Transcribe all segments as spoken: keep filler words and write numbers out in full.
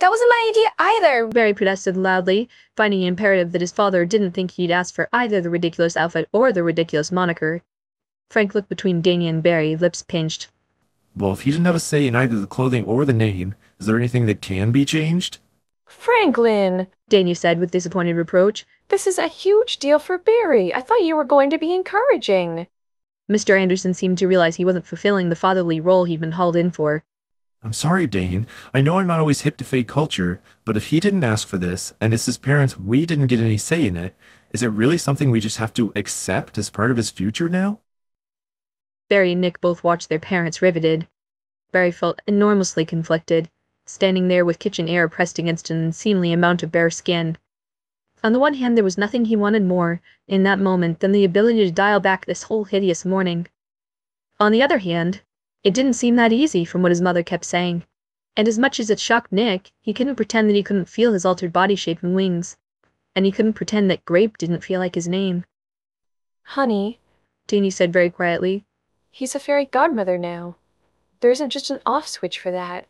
That wasn't my idea either, Barry protested loudly, finding it imperative that his father didn't think he'd asked for either the ridiculous outfit or the ridiculous moniker. Frank looked between Danny and Barry, lips pinched. Well, if he didn't have a say in either the clothing or the name, is there anything that can be changed? Franklin, Danny said with disappointed reproach. This is a huge deal for Barry. I thought you were going to be encouraging. Mister Anderson seemed to realize he wasn't fulfilling the fatherly role he'd been hauled in for. I'm sorry, Dane. I know I'm not always hip to fake culture, but if he didn't ask for this, and it's his parents, we didn't get any say in it, is it really something we just have to accept as part of his future now? Barry and Nick both watched their parents riveted. Barry felt enormously conflicted, standing there with kitchen air pressed against an unseemly amount of bare skin. On the one hand, there was nothing he wanted more, in that moment, than the ability to dial back this whole hideous morning. On the other hand, it didn't seem that easy from what his mother kept saying, and as much as it shocked Nick, he couldn't pretend that he couldn't feel his altered body shape and wings, and he couldn't pretend that Grape didn't feel like his name. Honey, Danny said very quietly, he's a fairy godmother now. There isn't just an off switch for that.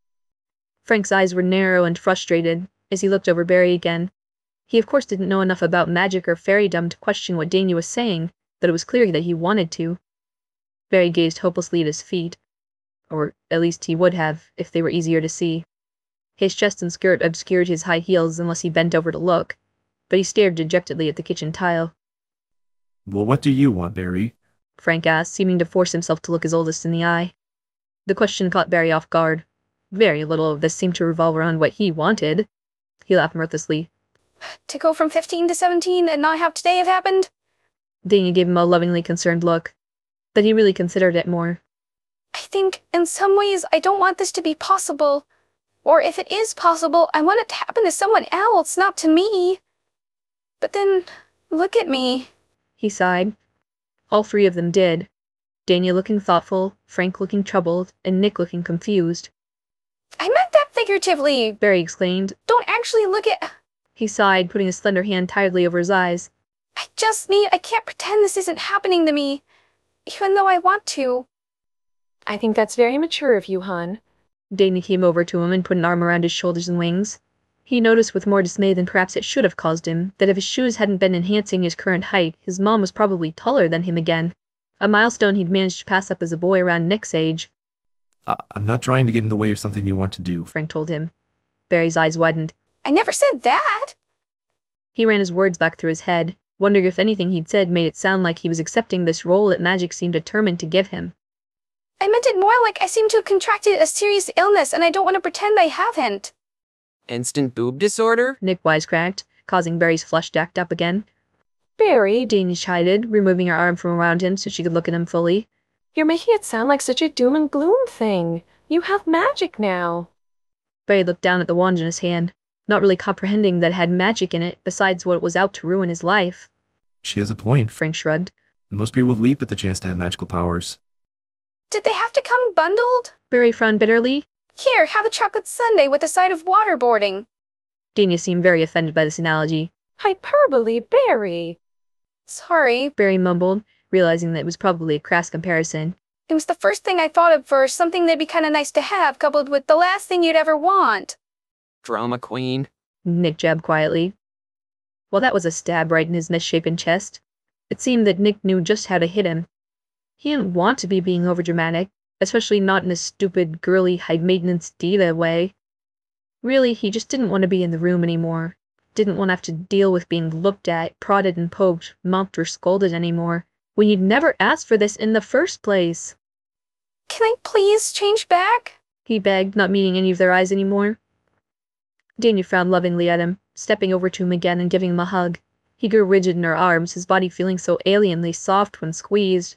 Frank's eyes were narrow and frustrated as he looked over Barry again. He of course didn't know enough about magic or fairydom to question what Danny was saying, but it was clear that he wanted to. Barry gazed hopelessly at his feet, or at least he would have if they were easier to see. His chest and skirt obscured his high heels unless he bent over to look, but he stared dejectedly at the kitchen tile. Well, what do you want, Barry? Frank asked, seeming to force himself to look his oldest in the eye. The question caught Barry off guard. Very little of this seemed to revolve around what he wanted. He laughed mirthlessly. To go from fifteen to seventeen and not have today have happened? Danny gave him a lovingly concerned look, but he really considered it more. I think, in some ways, I don't want this to be possible. Or if it is possible, I want it to happen to someone else, not to me. But then, look at me. He sighed. All three of them did. Danny looking thoughtful, Frank looking troubled, and Nick looking confused. I meant that figuratively, Barry exclaimed. Don't actually look at... He sighed, putting his slender hand tiredly over his eyes. I just mean I can't pretend this isn't happening to me, even though I want to. I think that's very mature of you, hon. Danny came over to him and put an arm around his shoulders and wings. He noticed with more dismay than perhaps it should have caused him that if his shoes hadn't been enhancing his current height, his mom was probably taller than him again, a milestone he'd managed to pass up as a boy around Nick's age. Uh, I'm not trying to get in the way of something you want to do, Frank told him. Barry's eyes widened. I never said that! He ran his words back through his head, wondering if anything he'd said made it sound like he was accepting this role that magic seemed determined to give him. I meant it more like I seem to have contracted a serious illness and I don't want to pretend I haven't. Instant boob disorder? Nick wisecracked, causing Barry's flush to act up again. Barry, Danny chided, removing her arm from around him so she could look at him fully. You're making it sound like such a doom and gloom thing. You have magic now. Barry looked down at the wand in his hand, not really comprehending that it had magic in it besides what was out to ruin his life. She has a point. Frank shrugged. Most people would leap at the chance to have magical powers. Did they have to come bundled? Barry frowned bitterly. Here, have a chocolate sundae with a side of waterboarding. Danny seemed very offended by this analogy. Hyperbole, Barry. Sorry. Barry mumbled, realizing that it was probably a crass comparison. It was the first thing I thought of for something that'd be kinda nice to have, coupled with the last thing you'd ever want. Drama queen. Nick jabbed quietly. Well, that was a stab right in his misshapen chest. It seemed that Nick knew just how to hit him. He didn't want to be being overdramatic, especially not in a stupid, girly, high-maintenance diva way. Really, he just didn't want to be in the room anymore. Didn't want to have to deal with being looked at, prodded and poked, mocked or scolded anymore, when he'd never asked for this in the first place. Can I please change back? He begged, not meeting any of their eyes anymore. Danny frowned lovingly at him, stepping over to him again and giving him a hug. He grew rigid in her arms, his body feeling so alienly soft when squeezed.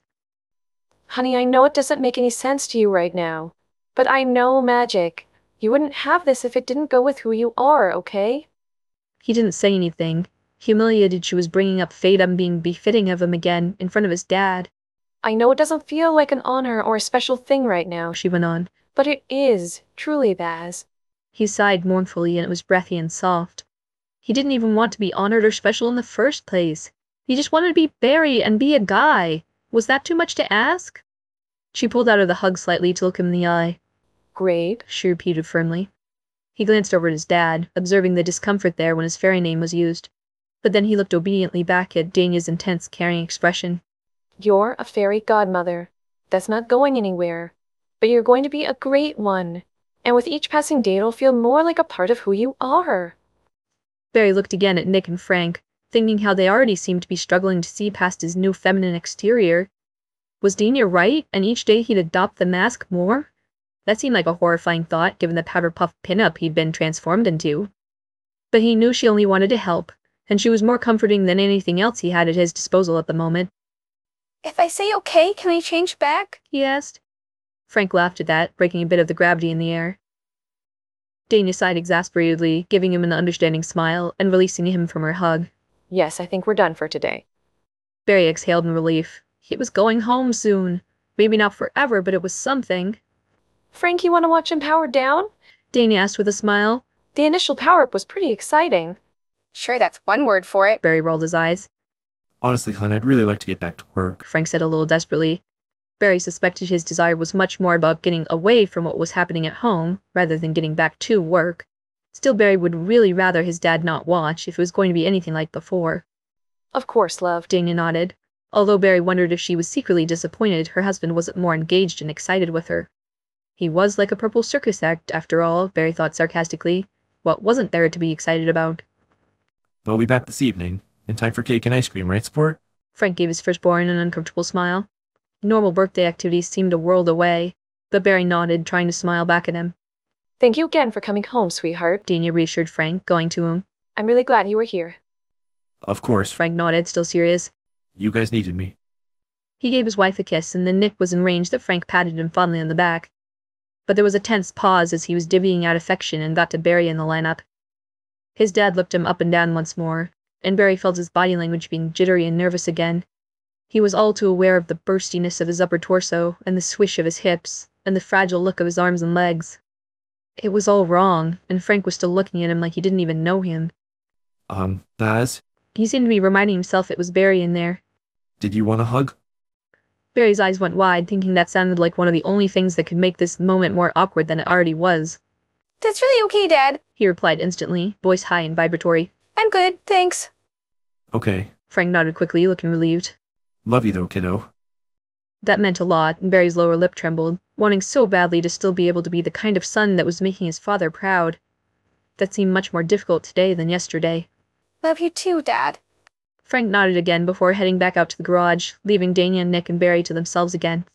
Honey, I know it doesn't make any sense to you right now, but I know magic. You wouldn't have this if it didn't go with who you are, okay? He didn't say anything, humiliated she was bringing up Fatum being befitting of him again in front of his dad. I know it doesn't feel like an honor or a special thing right now, She went on. but it is, truly, Baz. He sighed mournfully and it was breathy and soft. He didn't even want to be honored or special in the first place. He just wanted to be Barry and be a guy. Was that too much to ask? She pulled out of the hug slightly to look him in the eye. Great. She repeated firmly. He glanced over at his dad, observing the discomfort there when his fairy name was used. But then he looked obediently back at Dania's intense, caring expression. You're a fairy godmother. That's not going anywhere. But you're going to be a great one. And with each passing day, it'll feel more like a part of who you are. Barry looked again at Nick and Frank, thinking how they already seemed to be struggling to see past his new feminine exterior. Was Dania right, and each day he'd adopt the mask more? That seemed like a horrifying thought, given the powder puff pinup he'd been transformed into. But he knew she only wanted to help, and she was more comforting than anything else he had at his disposal at the moment. If I say okay, can I change back? He asked. Frank laughed at that, breaking a bit of the gravity in the air. Dania sighed exasperatedly, giving him an understanding smile and releasing him from her hug. Yes, I think we're done for today. Barry exhaled in relief. He was going home soon. Maybe not forever, but it was something. Frank, you want to watch him power down? Dania asked with a smile. The initial power-up was pretty exciting. Sure, that's one word for it. Barry rolled his eyes. Honestly, Helen, I'd really like to get back to work. Frank said a little desperately. Barry suspected his desire was much more about getting away from what was happening at home, rather than getting back to work. Still, Barry would really rather his dad not watch if it was going to be anything like before. Of course, love. Dania nodded, although Barry wondered if she was secretly disappointed her husband wasn't more engaged and excited with her. He was like a purple circus act, after all, Barry thought sarcastically. What wasn't there to be excited about? They'll be back this evening. In time for cake and ice cream, right, sport? Frank gave his firstborn an uncomfortable smile. Normal birthday activities seemed a world away, but Barry nodded, trying to smile back at him. Thank you again for coming home, sweetheart. Dania reassured Frank, going to him. I'm really glad you were here. Of course. Frank nodded, still serious. You guys needed me. He gave his wife a kiss, and then Nick was enraged that Frank patted him fondly on the back. But there was a tense pause as he was divvying out affection and got to Barry in the lineup. His dad looked him up and down once more, and Barry felt his body language being jittery and nervous again. He was all too aware of the burstiness of his upper torso, and the swish of his hips, and the fragile look of his arms and legs. It was all wrong, and Frank was still looking at him like he didn't even know him. Um, Baz? He seemed to be reminding himself it was Barry in there. Did you want a hug? Barry's eyes went wide, thinking that sounded like one of the only things that could make this moment more awkward than it already was. That's really okay, Dad. He replied instantly, voice high and vibratory. I'm good, thanks. Okay. Frank nodded quickly, looking relieved. Love you though, kiddo. That meant a lot, and Barry's lower lip trembled, wanting so badly to still be able to be the kind of son that was making his father proud. That seemed much more difficult today than yesterday. Love you too, Dad. Frank nodded again before heading back out to the garage, leaving Dania, Nick, and Barry to themselves again.